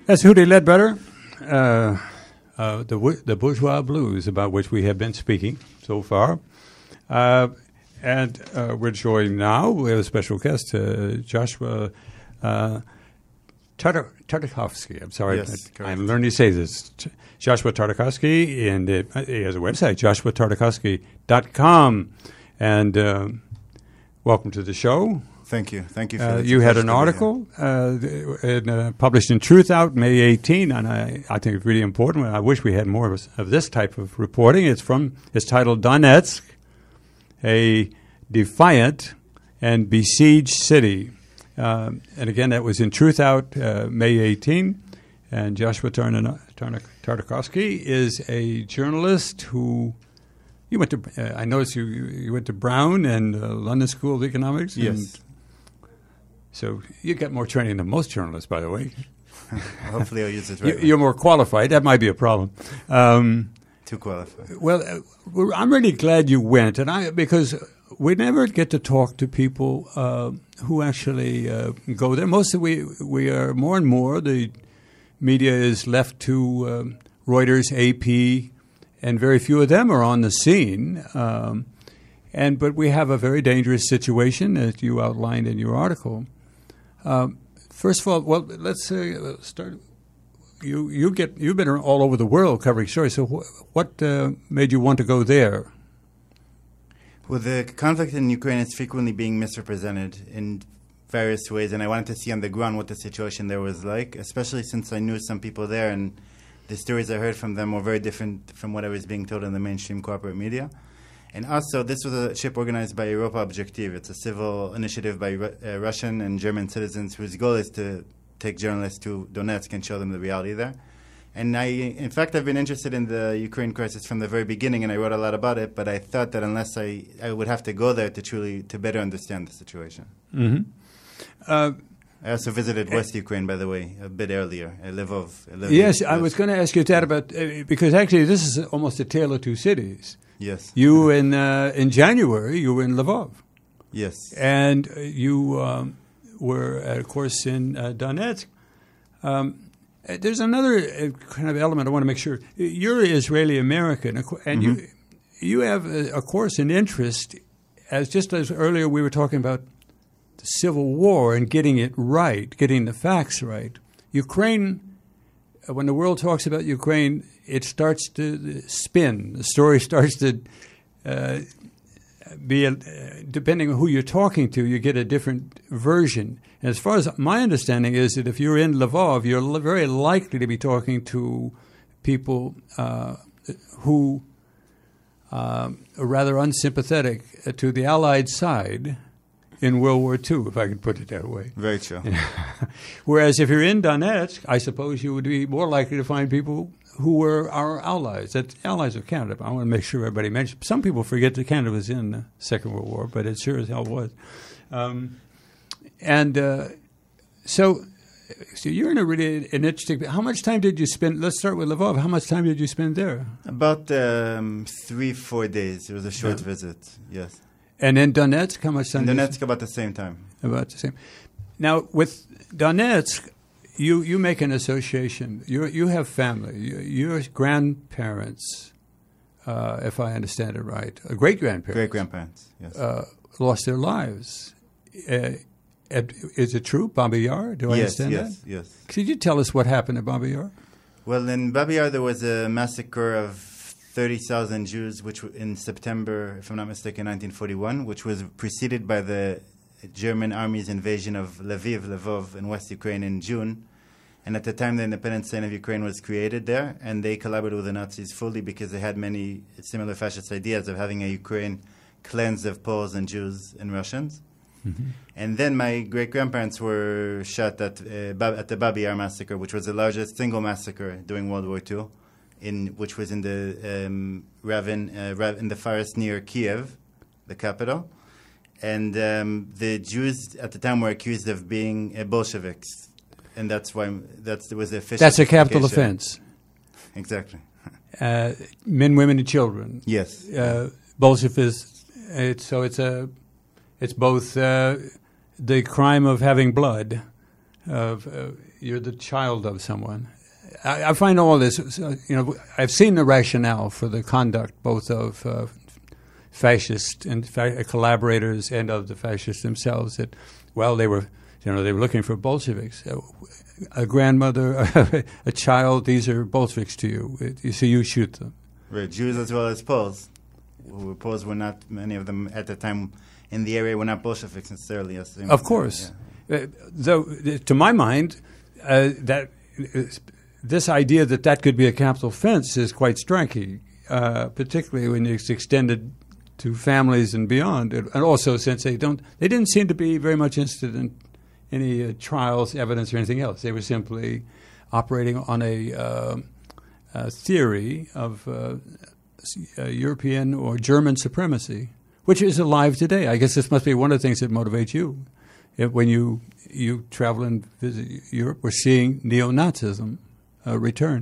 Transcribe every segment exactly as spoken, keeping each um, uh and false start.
That's Hootie Ledbetter, uh, uh, the the bourgeois blues, about which we have been speaking so far. Uh, and uh, we're joined now with a special guest, uh, Joshua uh, Tartak- Tartakovsky. I'm sorry, yes, I, I'm learning to say this. Joshua Tartakovsky, and it, he has a website, joshua tartakovsky dot com. And uh, welcome to the show. Thank you. Thank you. For uh, you had an article uh, in, uh, published in Truth Out May eighteenth, and I, I think it's really important. I wish we had more of, of this type of reporting. It's from it's titled Donetsk, a defiant and besieged city. Uh, and again, that was in Truth Out uh, May eighteenth. And Joshua Tarn- Tarn- Tartakovsky is a journalist who you went to. Uh, I noticed you you went to Brown and uh, London School of Economics. Yes. And so you got more training than most journalists, by the way. Hopefully, I'll use it right. You're more qualified. That might be a problem. Um, Too qualified. Well, uh, we're, I'm really glad you went, and I because we never get to talk to people uh, who actually uh, go there. Most of we we are more and more the media is left to um, Reuters, A P, and very few of them are on the scene. Um, and but we have a very dangerous situation, as you outlined in your article. Um, first of all, well, let's uh, start. You you get you've been all over the world covering stories. So wh- what uh, made you want to go there? Well, the conflict in Ukraine is frequently being misrepresented in various ways, and I wanted to see on the ground what the situation there was like, especially since I knew some people there, and the stories I heard from them were very different from what I was being told in the mainstream corporate media. And also, this was a ship organized by Europa Objective. It's a civil initiative by Ru- uh, Russian and German citizens whose goal is to take journalists to Donetsk and show them the reality there. And I, in fact, I've been interested in the Ukraine crisis from the very beginning, and I wrote a lot about it, but I thought that unless I, I would have to go there to truly, to better understand the situation. Mm-hmm. Uh, I also visited West uh, Ukraine, by the way, a bit earlier, at Lvov. Lvov yes, I was going to ask you that about, uh, because actually this is almost a tale of two cities. Yes. You, in uh, in January, you were in Lvov. Yes. And you um, were, uh, of course, in uh, Donetsk. Um, there's another uh, kind of element I want to make sure. You're Israeli-American, and mm-hmm. you you have, uh, of course, an interest, as just as earlier we were talking about the Civil War and getting it right, getting the facts right. Ukraine, when the world talks about Ukraine, it starts to spin. The story starts to uh, be, a, depending on who you're talking to, you get a different version. And as far as my understanding is that if you're in Lvov, you're very likely to be talking to people uh, who uh, are rather unsympathetic to the Allied side in World War Two, if I could put it that way. Very true. Whereas if you're in Donetsk, I suppose you would be more likely to find people who were our allies. That allies of Canada. I want to make sure everybody mentions. Some people forget that Canada was in the Second World War, but it sure as hell was. Um, and uh, so, so you're in a really an interesting. How much time did you spend? Let's start with Lvov. How much time did you spend there? About um, three, four days. It was a short yeah. visit. Yes. And in Donetsk, how much time? In Donetsk, about the same time. About the same. Now, with Donetsk, you, you make an association. You you have family. You, your grandparents, uh, if I understand it right, uh, great grandparents, great grandparents, yes, uh, lost their lives. Uh, is it true, Babi Yar? Do I yes, understand yes, that? Yes, yes. Could you tell us what happened at Babi Yar? Well, in Babi Yar, there was a massacre of thirty thousand Jews, which in September, if I'm not mistaken, nineteen forty-one, which was preceded by the German army's invasion of Lviv, Lvov, in West Ukraine in June. And at the time, the independent state of Ukraine was created there, and they collaborated with the Nazis fully because they had many similar fascist ideas of having a Ukraine cleansed of Poles and Jews and Russians. Mm-hmm. And then my great-grandparents were shot at, uh, at the Babi Yar massacre, which was the largest single massacre during World War Two. In which was in the um, Ravin, uh, Rav, in the forest near Kiev, the capital, and um, the Jews at the time were accused of being uh, Bolsheviks, and that's why that's there was the official. That's a capital offense. Exactly. Uh, men, women, and children. Yes. Uh, Bolshevists. It's, so it's a, it's both uh, the crime of having blood. of uh, you're the child of someone. I, I find all this, uh, you know, I've seen the rationale for the conduct both of uh, fascist and fa- collaborators and of the fascists themselves. That, well, they were, you know, they were looking for Bolsheviks. A grandmother, a child, these are Bolsheviks to you. So you shoot them. Right, Jews as well as Poles. Who Poles were not, many of them at the time in the area were not Bolsheviks necessarily. As of course. Yeah. Uh, though, to my mind, uh, that uh, this idea that that could be a capital offense is quite striking, uh, particularly when it's extended to families and beyond. And also since they don't, they didn't seem to be very much interested in any uh, trials, evidence, or anything else. They were simply operating on a, uh, a theory of uh, uh, European or German supremacy, which is alive today. I guess this must be one of the things that motivates you. If, when you you travel and visit Europe, we're seeing neo-Nazism uh, return.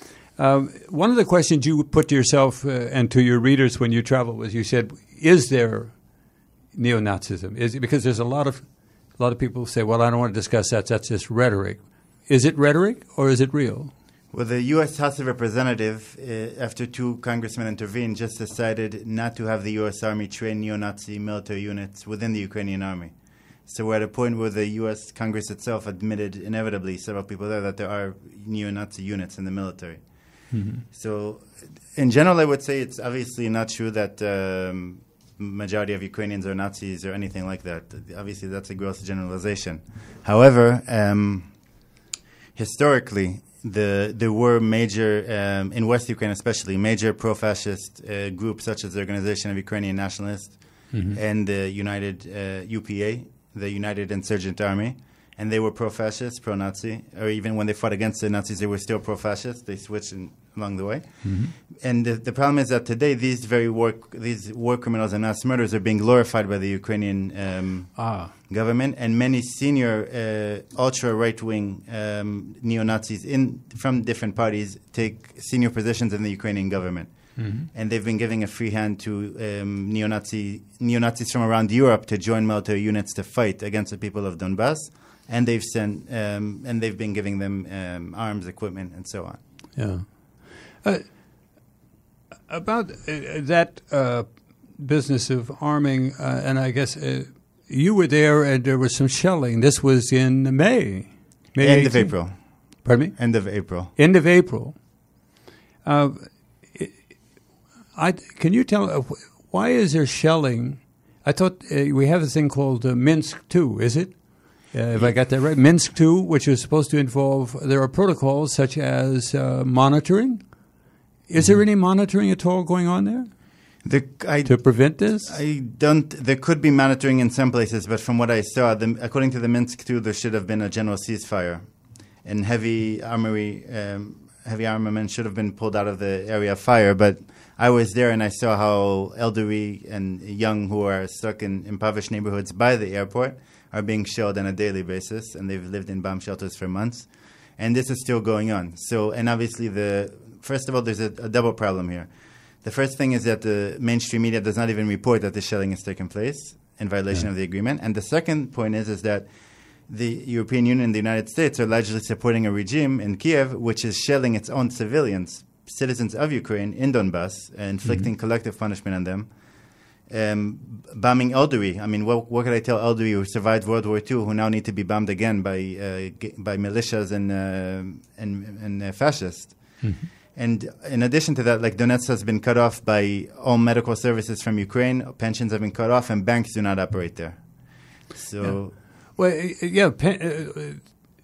Um, one of the questions you put to yourself uh, and to your readers when you travel was, you said, is there neo-Nazism? Is it, because there's a lot of A lot of people say, well, I don't want to discuss that. That's just rhetoric. Is it rhetoric or is it real? Well, the U S House of Representatives, uh, after two congressmen intervened, just decided not to have the U S Army train neo-Nazi military units within the Ukrainian army. So we're at a point where the U S Congress itself admitted, inevitably, several people there, that there are neo-Nazi units in the military. Mm-hmm. So in general, I would say it's obviously not true that Um, majority of Ukrainians are Nazis or anything like that. Obviously, that's a gross generalization. However, um, historically, the, there were major, um, in West Ukraine especially, major pro-fascist uh, groups such as the Organization of Ukrainian Nationalists mm-hmm. and the United uh, U P A, the United Insurgent Army, and they were pro-fascist, pro-Nazi, or even when they fought against the Nazis, they were still pro-fascist. They switched in, along the way. Mm-hmm. And the, the problem is that today these very war, these war criminals and mass murderers are being glorified by the Ukrainian um, ah. government, and many senior uh, ultra-right-wing um, neo-Nazis in, from different parties take senior positions in the Ukrainian government. Mm-hmm. And they've been giving a free hand to um, neo-Nazi, neo-Nazis from around Europe to join military units to fight against the people of Donbass. And they've sent, um, and they've been giving them um, arms, equipment, and so on. Yeah. Uh, about uh, that uh, business of arming, uh, and I guess uh, you were there, and there was some shelling. This was in May, May end eighteenth. of April. Pardon me. End of April. End of April. Uh, I can you tell uh, why is there shelling? I thought uh, we have a thing called uh, Minsk two. Is it? Uh, if I got that right, Minsk two, which is supposed to involve, there are protocols such as uh, monitoring. Is mm-hmm. there any monitoring at all going on there the, I, to prevent this? I don't. There could be monitoring in some places, but from what I saw, the, according to the Minsk two, there should have been a general ceasefire, and heavy armory, um, heavy armament should have been pulled out of the area of fire. But I was there, and I saw how elderly and young who are stuck in impoverished neighborhoods by the airport are being shelled on a daily basis, and they've lived in bomb shelters for months. And this is still going on. So, and obviously, the first of all, there's a, a double problem here. The first thing is that the mainstream media does not even report that the shelling has taken place in violation yeah. of the agreement. And the second point is, is that the European Union and the United States are largely supporting a regime in Kiev which is shelling its own civilians, citizens of Ukraine in Donbass, uh, inflicting mm-hmm. collective punishment on them. Um, bombing elderly. I mean, what, what could I tell elderly who survived World War Two who now need to be bombed again by uh, g- by militias and uh, and, and uh, fascists? Mm-hmm. And in addition to that, like Donetsk has been cut off by all medical services from Ukraine. Pensions have been cut off, and banks do not operate there. So, yeah. well, yeah, pen, uh,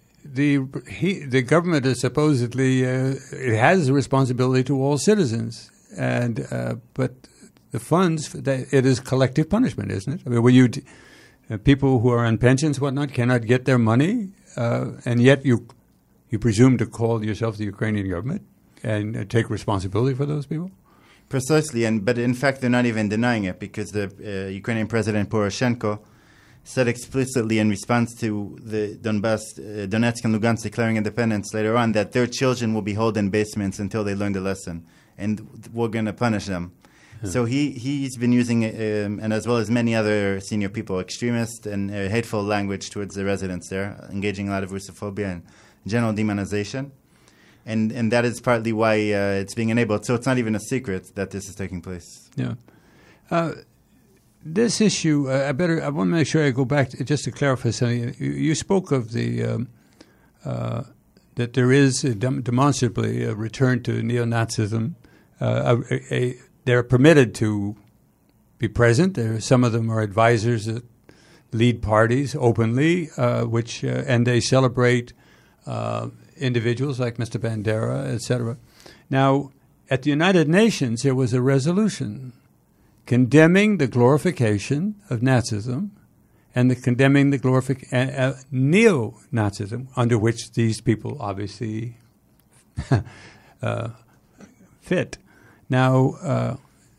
the he, the government is supposedly uh, it has a responsibility to all citizens, and uh, but. The funds, it is collective punishment, isn't it? I mean, when you, uh, people who are on pensions, whatnot, cannot get their money, uh, and yet you, you presume to call yourself the Ukrainian government and uh, take responsibility for those people? Precisely, and but in fact, they're not even denying it because the uh, Ukrainian President Poroshenko said explicitly in response to the Donbass, uh, Donetsk and Lugansk declaring independence later on that their children will be held in basements until they learn the lesson, and we're going to punish them. Yeah. So he, he's been using, um, and as well as many other senior people, extremist and uh, hateful language towards the residents there, engaging a lot of Russophobia and general demonization. And and that is partly why uh, it's being enabled. So it's not even a secret that this is taking place. Yeah. Uh, this issue, uh, I better. I want to make sure I go back to, just to clarify something. You, you spoke of the um, uh, that there is a dem- demonstrably a return to neo-Nazism. Uh, a, a, they're permitted to be present. There, some of them are advisors that lead parties openly, uh, which uh, and they celebrate uh, individuals like Mister Bandera, et cetera. Now, at the United Nations, there was a resolution condemning the glorification of Nazism and the condemning the glorific- uh, uh, neo-Nazism, under which these people obviously uh, fit. Now, uh,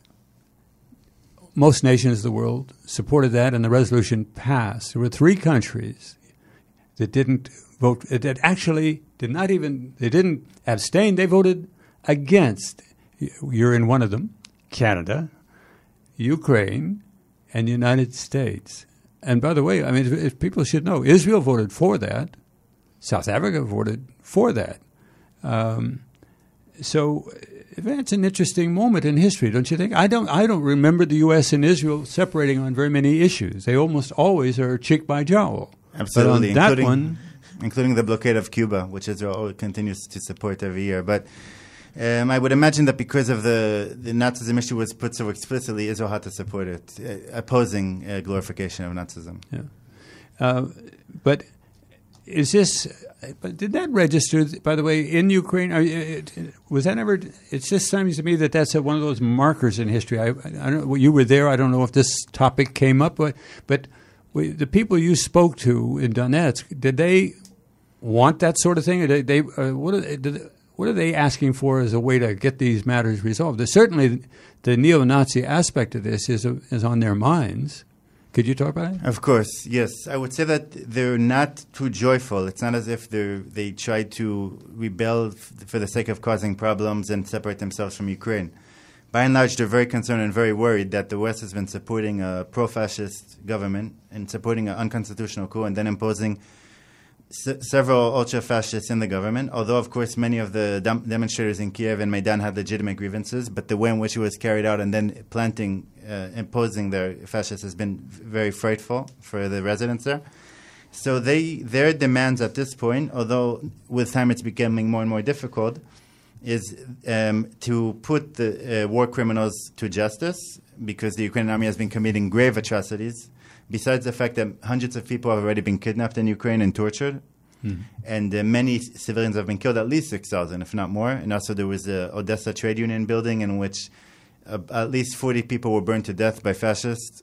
most nations of the world supported that, and the resolution passed. There were three countries that didn't vote, that actually did not even, they didn't abstain, they voted against. You're in one of them, Canada, Ukraine, and the United States. And by the way, I mean, if, if people should know, Israel voted for that. South Africa voted for that. Um, so that's an interesting moment in history, don't you think? I don't I don't remember the U S and Israel separating on very many issues. They almost always are cheek by jowl. Absolutely. But on including, that one, including the blockade of Cuba, which Israel continues to support every year. But Um, I would imagine that because of the, the Nazism issue was put so explicitly, Israel had to support it, uh, opposing uh, glorification of Nazism. Yeah. Uh, but is this, but did that register, by the way, in Ukraine? Are, it, was that ever, it just seems to me that that's a, one of those markers in history. I, I don't know, you were there, I don't know if this topic came up, but, but we, the people you spoke to in Donetsk, did they want that sort of thing? Or they, they, uh, what are they, did they, What are they asking for as a way to get these matters resolved? There's certainly the neo-Nazi aspect of this is is on their minds. Could you talk about it? Of course, yes. I would say that they're not too joyful. It's not as if they they try to rebel f- for the sake of causing problems and separate themselves from Ukraine. By and large, they're very concerned and very worried that the West has been supporting a pro-fascist government and supporting an unconstitutional coup and then imposing S- several ultra-fascists in the government, although, of course, many of the dem- demonstrators in Kiev and Maidan had legitimate grievances, but the way in which it was carried out and then planting, uh, imposing their fascists has been very frightful for the residents there. So they their demands at this point, although with time it's becoming more and more difficult, is um, to put the uh, war criminals to justice, because the Ukrainian army has been committing grave atrocities. Besides the fact that hundreds of people have already been kidnapped in Ukraine and tortured, mm-hmm. and uh, many civilians have been killed, at least six thousand, if not more. And also there was the Odessa trade union building in which uh, at least forty people were burned to death by fascists.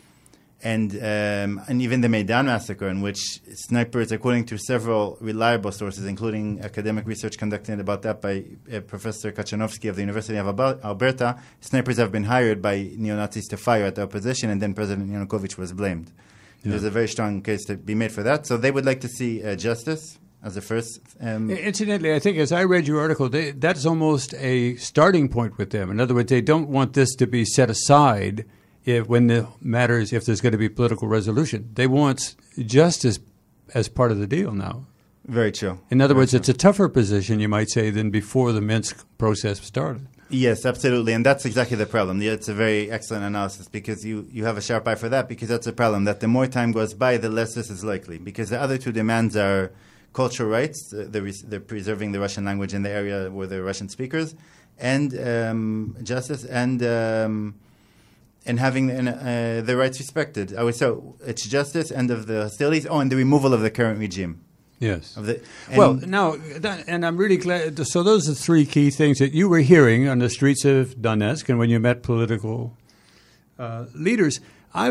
And um, and even the Maidan massacre, in which snipers, according to several reliable sources, including academic research conducted about that by uh, Professor Kachanovsky of the University of Alberta, snipers have been hired by neo-Nazis to fire at the opposition, and then President Yanukovych was blamed. Yeah. There's a very strong case to be made for that. So they would like to see uh, justice as a first. Um, Incidentally, I think as I read your article, they, that's almost a starting point with them. In other words, they don't want this to be set aside If, when the matters, if there's going to be political resolution. They want justice as part of the deal now. Very true. In other Very words, true. it's a tougher position, you might say, than before the Minsk process started. Yes, absolutely. And that's exactly the problem. It's a very excellent analysis, because you, you have a sharp eye for that, because that's the problem, that the more time goes by, the less this is likely. Because the other two demands are cultural rights, they're, they're preserving the Russian language in the area where there are Russian speakers, and um, justice, and... Um, and having uh, the rights respected. I would say it's justice, end of the hostilities, oh, and the removal of the current regime. Yes. Of the, well, now, that, and I'm really glad, so those are three key things that you were hearing on the streets of Donetsk and when you met political uh, leaders. I,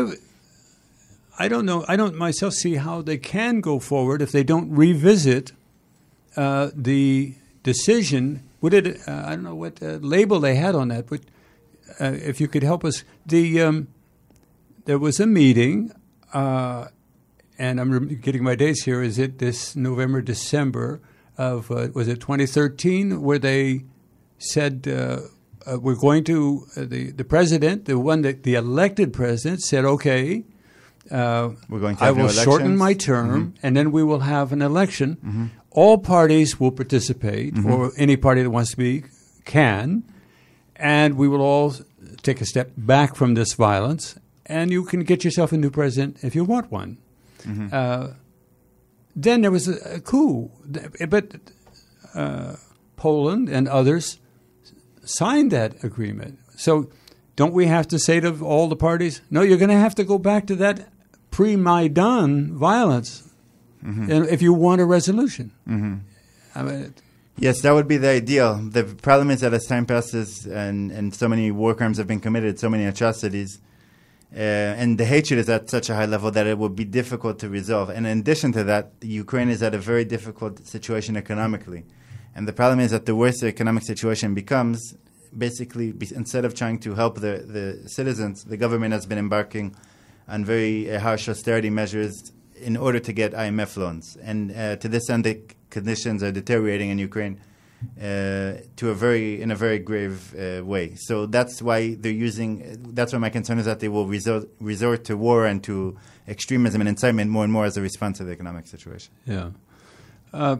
I don't know, I don't myself see how they can go forward if they don't revisit uh, the decision. What did, uh, I don't know what uh, label they had on that, but Uh, if you could help us, the um, there was a meeting, uh, and I'm re- getting my dates here. Is it this November, December of uh, was it twenty thirteen, where they said uh, uh, we're going to uh, the the president, the one that the elected president said, okay, uh, we're going to I have will no shorten my elections. term, Mm-hmm. and then we will have an election. Mm-hmm. All parties will participate, Mm-hmm. or any party that wants to be can, and we will all take a step back from this violence, and you can get yourself a new president if you want one. Mm-hmm. Uh, then there was a, a coup, but uh, Poland and others signed that agreement. So don't we have to say to all the parties, no, you're going to have to go back to that pre-Maidan violence Mm-hmm. and if you want a resolution. Mm-hmm. I mean, Yes, that would be the ideal. The problem is that as time passes and, and so many war crimes have been committed, so many atrocities, uh, and the hatred is at such a high level that it would be difficult to resolve. And in addition to that, Ukraine is at a very difficult situation economically. And the problem is that the worse the economic situation becomes, basically, be, instead of trying to help the, the citizens, the government has been embarking on very uh, harsh austerity measures in order to get I M F loans. And uh, to this end, the conditions are deteriorating in Ukraine uh, to a very, in a very grave uh, way. So that's why they're using, that's why my concern is that they will resort, resort to war and to extremism and incitement more and more as a response to the economic situation. Yeah. Uh,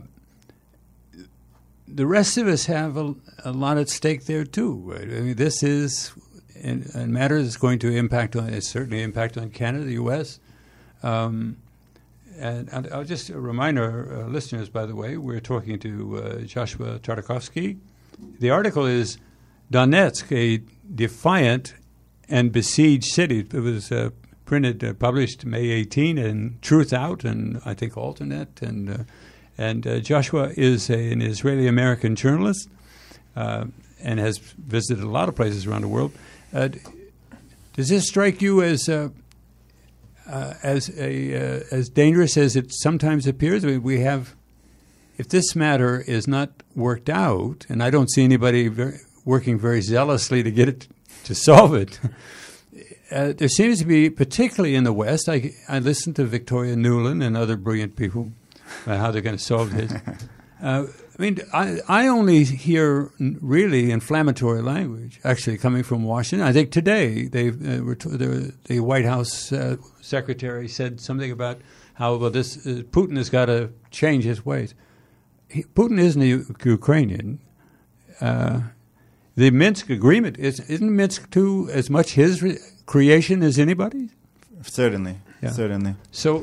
the rest of us have a, a lot at stake there too. Right? I mean, this is a, a matter that's going to impact on, it's certainly impact on Canada, the U S. Um, and, and I'll just remind our uh, listeners, by the way, we're talking to uh, Joshua Tartakovsky. The article is Donetsk, a defiant and besieged city. It was uh, printed, uh, published May eighteenth in Truth Out and I think Alternet. And uh, and uh, Joshua is a, an Israeli-American journalist uh, and has visited a lot of places around the world. Uh, does this strike you as uh, uh, as a uh, as dangerous as it sometimes appears? I mean, we have, if this matter is not worked out, and I don't see anybody very, working very zealously to get it to solve it. Uh, there seems to be, particularly in the West, I, I listened to Victoria Nuland and other brilliant people about how they're going to solve this. Uh, I mean, I, I only hear really inflammatory language, actually, coming from Washington. I think today they uh, were t- the, the White House uh, secretary said something about how well this uh, Putin has got to change his ways. He, Putin isn't a U- Ukrainian. Uh, the Minsk agreement is isn't Minsk too as much his re- creation as anybody's? Certainly, Yeah. certainly. So,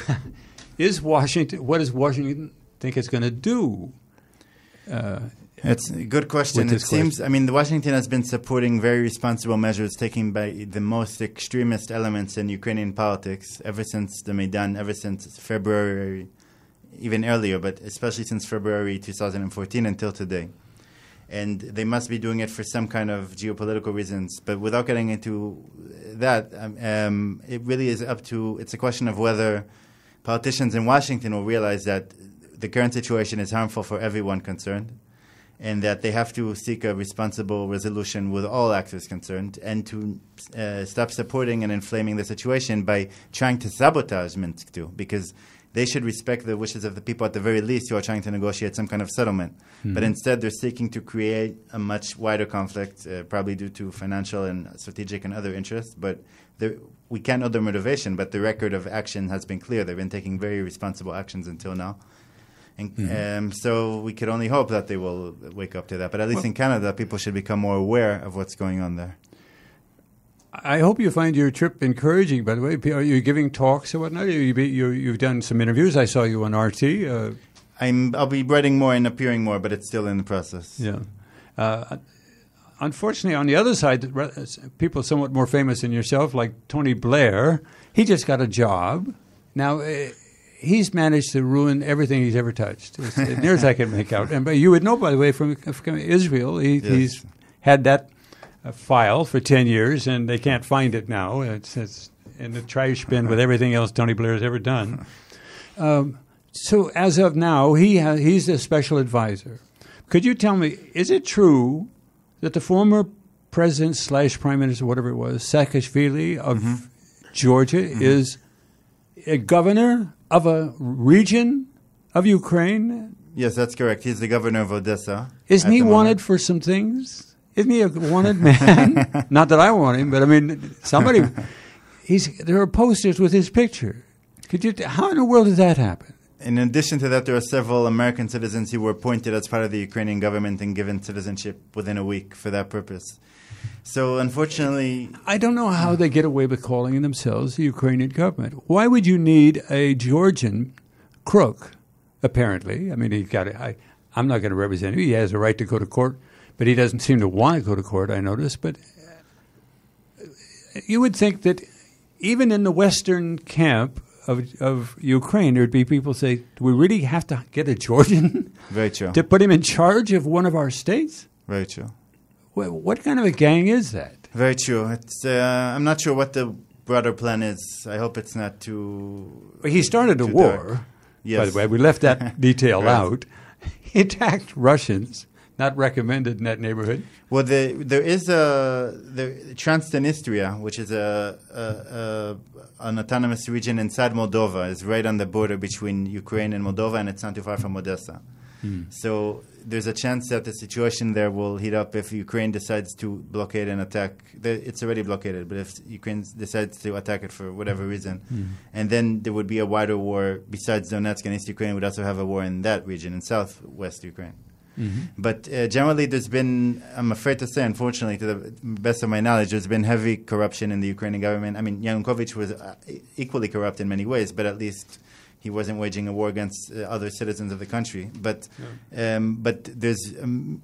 is Washington? What does Washington think it's going to do? Uh, It's a good question. With It this seems, question. I mean, Washington has been supporting very responsible measures taken by the most extremist elements in Ukrainian politics ever since the Maidan, ever since February, even earlier, but especially since February two thousand fourteen until today. And they must be doing it for some kind of geopolitical reasons. But without getting into that, um, um, it really is up to, it's a question of whether politicians in Washington will realize that the current situation is harmful for everyone concerned, and that they have to seek a responsible resolution with all actors concerned, and to uh, stop supporting and inflaming the situation by trying to sabotage Minsk too, because they should respect the wishes of the people at the very least who are trying to negotiate some kind of settlement. Mm-hmm. But instead they're seeking to create a much wider conflict, uh, probably due to financial and strategic and other interests. But there, we can't know their motivation, but the record of action has been clear. They've been taking very responsible actions until now. And, mm-hmm. um, so we could only hope that they will wake up to that. But at least well, in Canada, people should become more aware of what's going on there. I hope you find your trip encouraging, by the way. Are you giving talks or whatnot? You, you, you've done some interviews. I saw you on R T. Uh, I'm, I'll be writing more and appearing more, but it's still in the process. Yeah. Uh, unfortunately, on the other side, people somewhat more famous than yourself, like Tony Blair, he just got a job. Now, uh, he's managed to ruin everything he's ever touched, as near as I can make out. And but you would know, by the way, from, from Israel, he, yes. he's had that uh, file for ten years, and they can't find it now. It's, it's in the trash bin with everything else Tony Blair has ever done. Um, so as of now, he ha- he's a special advisor. Could you tell me, is it true that the former president slash prime minister, whatever it was, Saakashvili of mm-hmm. Georgia, mm-hmm. is a governor of a region of Ukraine? Yes, that's correct. He's the governor of Odessa. Isn't he wanted for some things? Isn't he a wanted man? Not that I want him, but I mean, somebody. He's there are posters with his picture. Could you? How in the world did that happen? In addition to that, there are several American citizens who were appointed as part of the Ukrainian government and given citizenship within a week for that purpose. So, unfortunately, I don't know how they get away with calling themselves the Ukrainian government. Why would you need a Georgian crook? Apparently, I mean, he got. I, I'm not going to represent him. He has a right to go to court, but he doesn't seem to want to go to court. I noticed, but you would think that even in the Western camp of of Ukraine, there'd be people say, "Do we really have to get a Georgian very true to put him in charge of one of our states?" Very true. What, what kind of a gang is that? Very true. It's. Uh, I'm not sure what the broader plan is. I hope it's not too. Well, he started a war. Dark. Yes. By the way, we left that detail Right. out. He attacked Russians, not recommended in that neighborhood. Well, the, there is a the Transnistria, which is a, a, a an autonomous region inside Moldova. Is right on the border between Ukraine and Moldova, and it's not too far from Odessa. Hmm. So there's a chance that the situation there will heat up if Ukraine decides to blockade and attack. It's already blockaded, but if Ukraine decides to attack it for whatever reason, hmm. and then there would be a wider war besides Donetsk and East Ukraine. Would also have a war in that region in southwest Ukraine. Mm-hmm. But uh, generally, there's been, I'm afraid to say, unfortunately, to the best of my knowledge, there's been heavy corruption in the Ukrainian government. I mean, Yanukovych was uh, equally corrupt in many ways, but at least he wasn't waging a war against uh, other citizens of the country. But yeah. um, but there's um,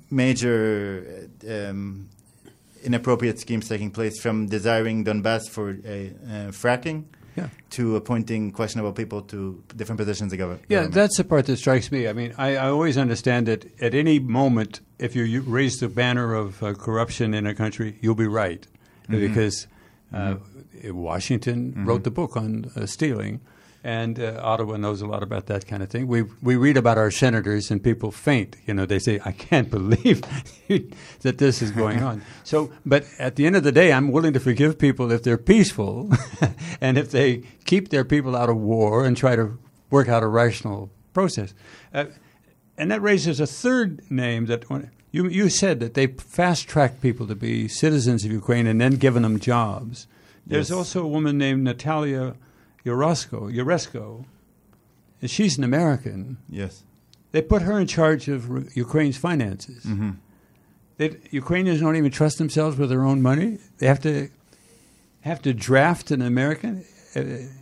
major um, inappropriate schemes taking place, from desiring Donbass for uh, uh, fracking yeah. to appointing questionable people to different positions of government. Yeah, that's the part that strikes me. I mean, I, I always understand that at any moment, if you, you raise the banner of uh, corruption in a country, you'll be right. Mm-hmm. Because uh, mm-hmm. Washington mm-hmm. wrote the book on uh, stealing. And uh, Ottawa knows a lot about that kind of thing. We we read about our senators, and people faint. You know, they say, "I can't believe that this is going on." So, but at the end of the day, I'm willing to forgive people if they're peaceful, and if they keep their people out of war and try to work out a rational process. Uh, and that raises a third name that you you said that they fast-tracked people to be citizens of Ukraine and then given them jobs. There's yes. also a woman named Natalia Yuresko, Yuresko, and she's an American. Yes. They put her in charge of R- Ukraine's finances. Mm-hmm. They, Ukrainians don't even trust themselves with their own money. They have to have to draft an American. Uh,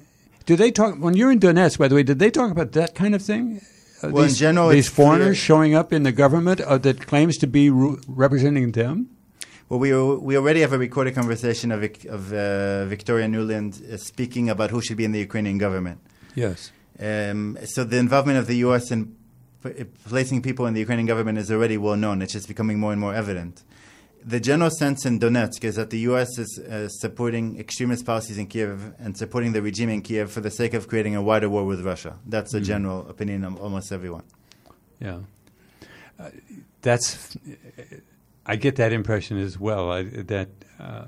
do they talk, when you're in Donetsk, by the way, did they talk about that kind of thing? Uh, well, these, in general, these it's foreigners clear. showing up in the government uh, that claims to be re- representing them? Well, we we already have a recorded conversation of of uh, Victoria Nuland uh, speaking about who should be in the Ukrainian government. Yes. Um, so the involvement of the U S in p- placing people in the Ukrainian government is already well known. It's just becoming more and more evident. The general sense in Donetsk is that the U S is uh, supporting extremist policies in Kiev and supporting the regime in Kiev for the sake of creating a wider war with Russia. That's the mm-hmm. general opinion of almost everyone. Yeah. Uh, that's... Uh, I get that impression as well. I, that uh,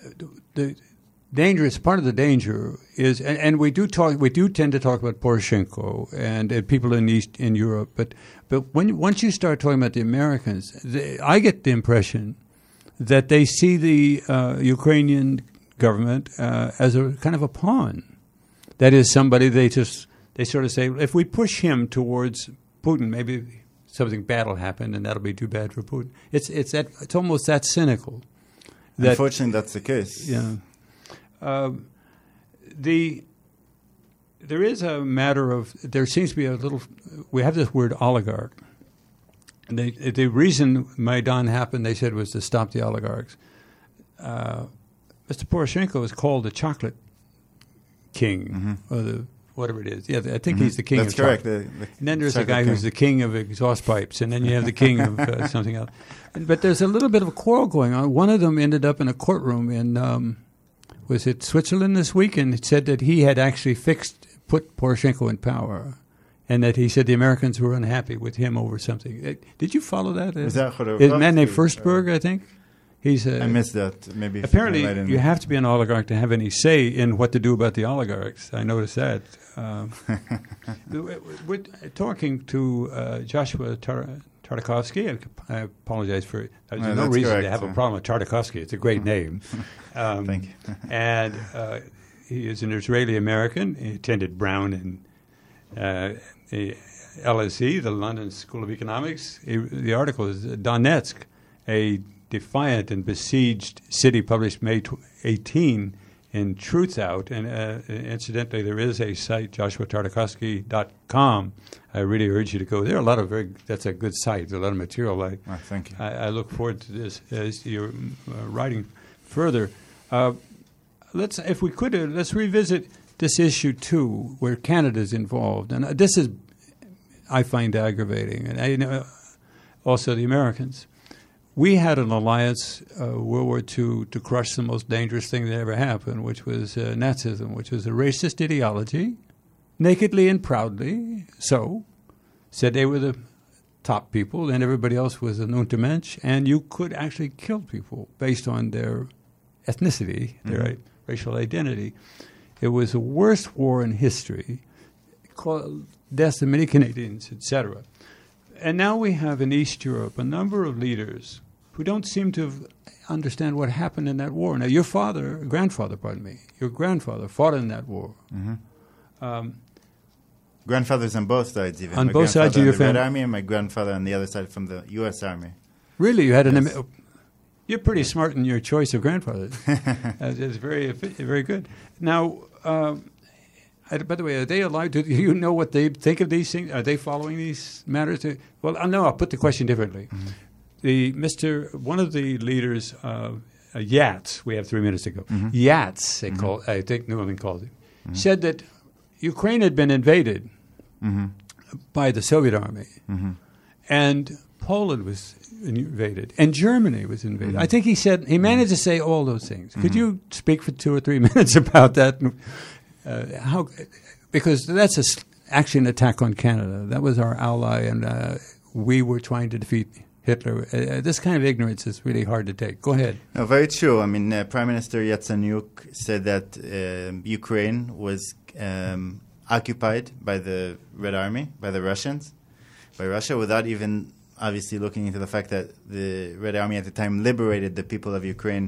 the dangerous part of the danger is, and, and we do talk, we do tend to talk about Poroshenko and uh, people in East in Europe. But but when once you start talking about the Americans, they, I get the impression that they see the uh, Ukrainian government uh, as a kind of a pawn. That is, somebody they just they sort of say, if we push him towards Putin, maybe something bad will happen, and that'll be too bad for Putin. It's it's that it's almost that cynical. That, Unfortunately, that's the case. Yeah. Uh, the there is a matter of there seems to be a little. We have this word oligarch. And they, the reason Maidan happened, they said, was to stop the oligarchs. Uh, Mister Poroshenko is called the chocolate king, mm-hmm. or the whatever it is. Yeah, I think mm-hmm. he's the king That's of correct. chocolate. The, the and then there's a guy king. who's the king of exhaust pipes, and then you have the king of uh, something else. But there's a little bit of a quarrel going on. One of them ended up in a courtroom in, um, was it Switzerland this week, and it said that he had actually fixed, put Poroshenko in power, and that he said the Americans were unhappy with him over something. Did you follow that? Is that Is a man named Furstberg, I think? He's a, I missed that. Maybe apparently you have to be an oligarch to have any say in what to do about the oligarchs. I noticed that. Um, we're talking to uh, Joshua Tar- Tartakovsky. I, I apologize for. There's No, no that's reason correct, to have a yeah. problem with Tartakovsky. It's a great name. Um, Thank you. and uh, he is an Israeli American. He attended Brown and uh, the L S E, the London School of Economics. He, the article is Donetsk, a defiant and besieged city, published May eighteenth in Truth Out. And uh, incidentally, there is a site, joshua tartakovsky dot com. I really urge you to go there. A lot of very, that's a good site. There's a lot of material. I, Oh, thank you. I, I look forward to this as you're uh, writing further. Uh, let's, if we could, uh, let's revisit this issue too, where Canada's involved, and uh, this is, I find aggravating, and I know also the Americans. We had an alliance, uh, World War Two, to crush the most dangerous thing that ever happened, which was uh, Nazism, which was a racist ideology, nakedly and proudly so, said they were the top people, and everybody else was an Untermensch, and you could actually kill people based on their ethnicity, their Mhm. i- racial identity. It was the worst war in history, caused deaths of many Canadians, et cetera. And now we have in East Europe a number of leaders who don't seem to have understand what happened in that war. Now, your father, grandfather, pardon me, your grandfather fought in that war. Mhm. Um, Grandfathers on both sides, even. On my both sides of grandfather your in the Red family? Army and my grandfather on the other side from the U S Army. really, you had an. Yes. Am- you're pretty smart in your choice of grandfathers. uh, it's very, very good. Now, um, I, by the way, are they allowed to? Do you know what they think of these things? Are they following these matters? Well, uh, no. I'll put the question differently. Mhm. The Mister One of the leaders, uh, uh, Yats. We have three minutes to go. Mhm. Yats, they Mhm. call. I think New England called it. Mhm. Said that Ukraine had been invaded Mhm. by the Soviet army, Mhm. and Poland was invaded, and Germany was invaded. Mhm. I think he said he managed to say all those things. Could Mhm. you speak for two or three minutes about that? Uh, how? Because that's a, s- actually an attack on Canada. That was our ally, and uh, we were trying to defeat Hitler. Uh, this kind of ignorance is really hard to take. Go ahead. No, very true. I mean, uh, Prime Minister Yatsenyuk said that um, Ukraine was um, occupied by the Red Army, by the Russians, by Russia, without even obviously looking into the fact that the Red Army at the time liberated the people of Ukraine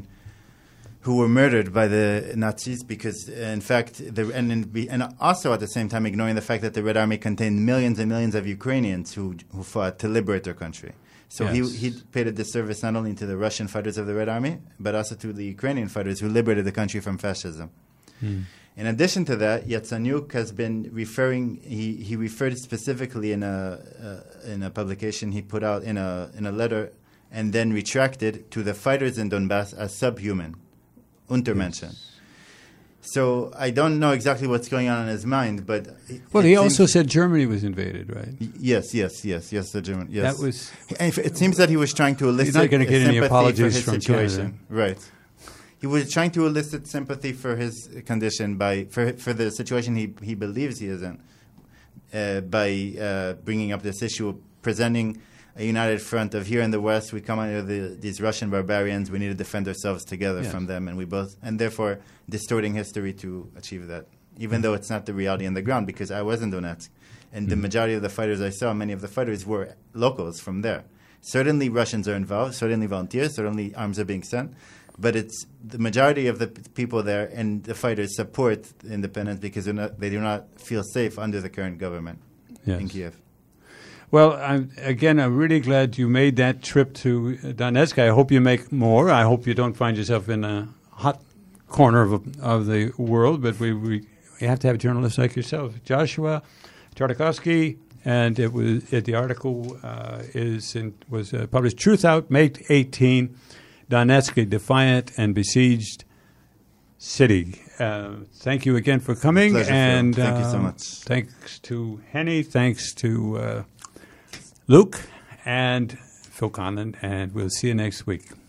who were murdered by the Nazis because, uh, in fact, the, and, in, be- and also at the same time ignoring the fact that the Red Army contained millions and millions of Ukrainians who, who fought to liberate their country. So Yes. he, he paid a disservice not only to the Russian fighters of the Red Army, but also to the Ukrainian fighters who liberated the country from fascism. In addition to that, Yatsenyuk has been referring. He, he referred specifically in a uh, in a publication he put out in a in a letter, and then retracted to the fighters in Donbass as subhuman, Untermenschen. Yes. So I don't know exactly what's going on in his mind, but it, Well, it he seems- also said Germany was invaded, right? Y- yes, yes, yes, yes, the German. Yes, That was. And if- it seems that he was trying to elicit not gonna a get any sympathy apologies for his from situation. Canada. Right. He was trying to elicit sympathy for his condition by for for the situation he he believes he is in uh, by uh, bringing up this issue, of presenting a united front of here in the West we come under the, these Russian barbarians. We need to defend ourselves together Yes. from them, and we both and therefore distorting history to achieve that, even though it's not the reality on the ground. Because I was in Donetsk, and the Mm. majority of the fighters I saw, many of the fighters were locals from there. Certainly Russians are involved, certainly volunteers, certainly arms are being sent, but it's the majority of the p- people there and the fighters support independence because they're not, they do not feel safe under the current government Yes. in Kiev. Well, I'm, again, I'm really glad you made that trip to Donetsk. I hope you make more. I hope you don't find yourself in a hot corner of, of the world, but we, we, we have to have journalists like yourself. Joshua Tartakovsky, and it was it, the article uh, is in, was uh, published Truth Out, May eighteenth, Donetsk, a defiant and besieged city. Uh, thank you again for coming. Pleasure, Phil. and Thank you so uh, much. Thanks to Henny. Thanks to uh, Luke and Phil Conlon, and we'll see you next week.